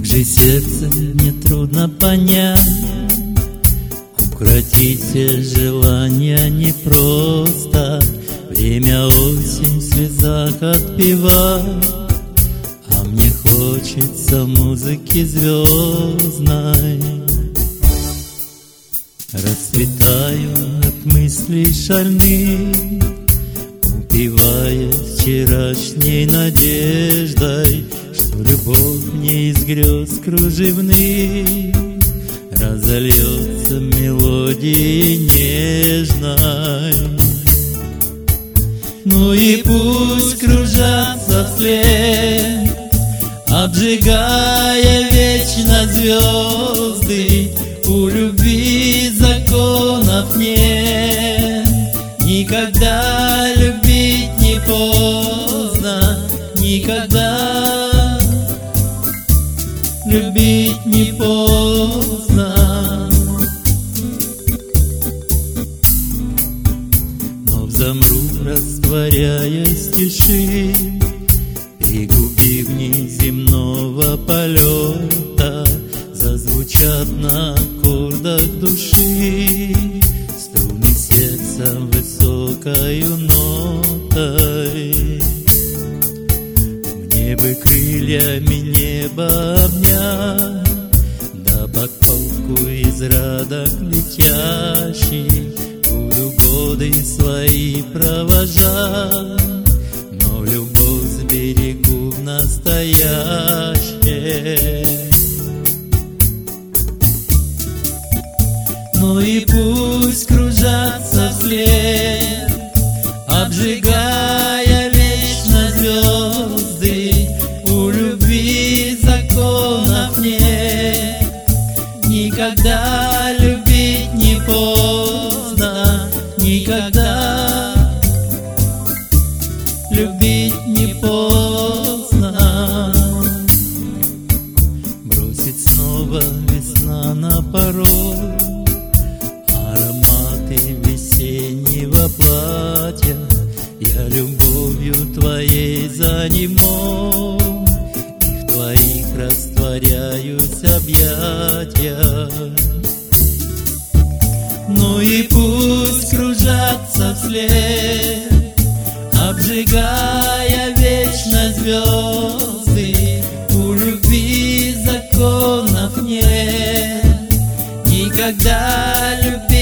же сердце мне трудно понять, укротить все желания непросто. Время осень в слезах отпевает, а мне хочется музыки звездной. Расцветаю от мыслей шальных, упиваясь вчерашней надеждой, что любовь мне из грез кружевных разольется мелодией нежной. Ну и пусть кружатся вслед, обжигая вечно звезды. У любви законов нет, никогда любить не поздно, никогда любить не поздно. Но замру, растворяясь в тиши, пригубив земного полета, зазвучат на аккордах души струны сердца высокою нотой. Мне бы крыльями небо обнять, да подковку из радок летящих, буду годы свои провожать, но любовь сберегу в настоящее. Ну и пусть кружатся вслед, обжигая вечно звезды. У любви законов нет, никогда любить не поздно, никогда любить не поздно. Бросит снова весна на порог ароматы весеннего платья. Я любовью твоей заниму, и в твоих растворяюсь объятия. Ну и пусть кружатся вслед, обжигая вечно звезды. У любви законов нет, никогда любить